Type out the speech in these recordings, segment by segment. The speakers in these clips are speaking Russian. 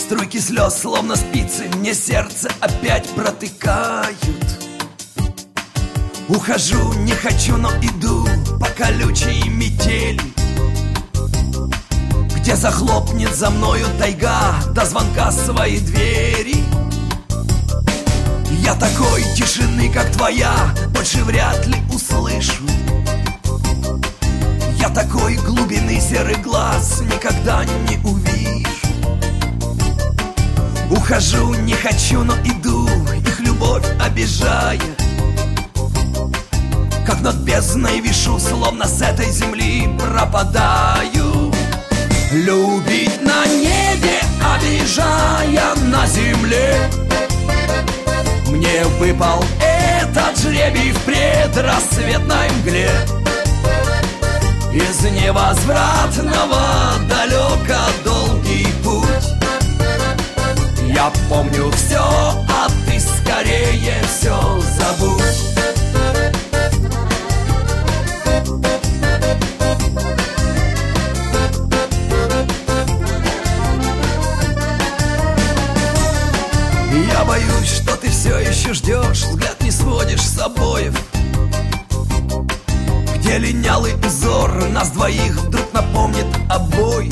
Струйки слез, словно спицы, мне сердце опять протыкают. Ухожу, не хочу, но иду по колючей метели, где захлопнет за мною тайга до звонка своей двери. Я такой тишины, как твоя, больше вряд ли услышу. Я такой глубины серый глаз никогда не увижу. Ухожу, не хочу, но иду, их любовь обижая. Как над бездной вишу, словно с этой земли пропадаю. Любить на небе, обижая на земле. Мне выпал этот жребий в предрассветной мгле. Из невозвратного далеко долгий путь. Я помню все, а ты скорее все забудь. Я боюсь, что ты все еще ждешь, взгляд не сводишь с обоев, где линялый узор нас двоих вдруг напомнит обоих.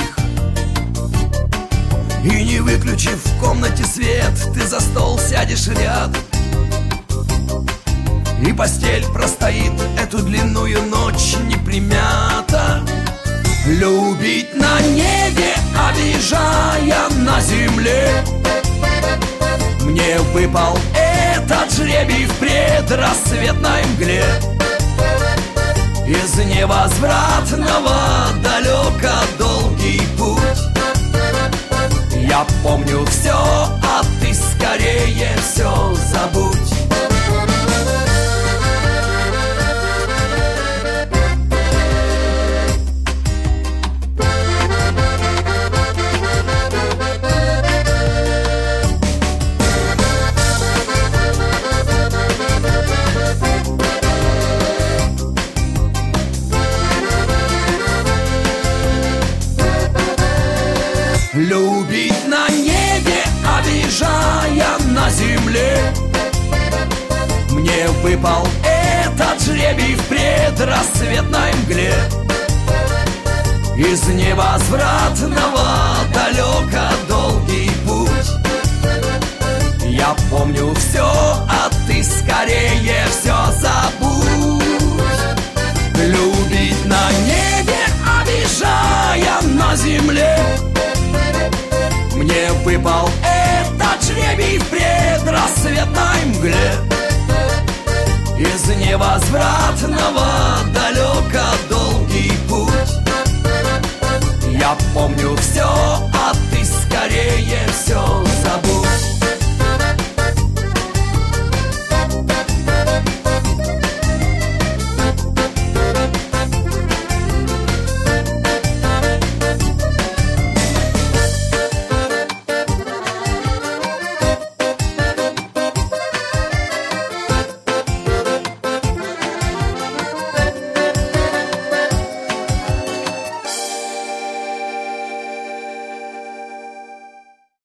И не выключив в комнате свет, ты за стол сядешь рядом, и постель простоит эту длинную ночь не примята. Любить на небе, обижая на земле. Мне выпал этот жребий в предрассветной мгле. Из невозвратного далеко долгий путь. Я помню все, а ты скорее все забудь. Любить на небе, обижая на земле. Мне выпал этот жребий в предрассветной мгле. Из невозвратного далеко долгий путь. Я помню все, а ты скорее все забудь. Любить на небе, обижая на земле. Мне выпал этот жребий в предрассветной мгле. Из невозвратного далеко долгий путь. Я помню все, а ты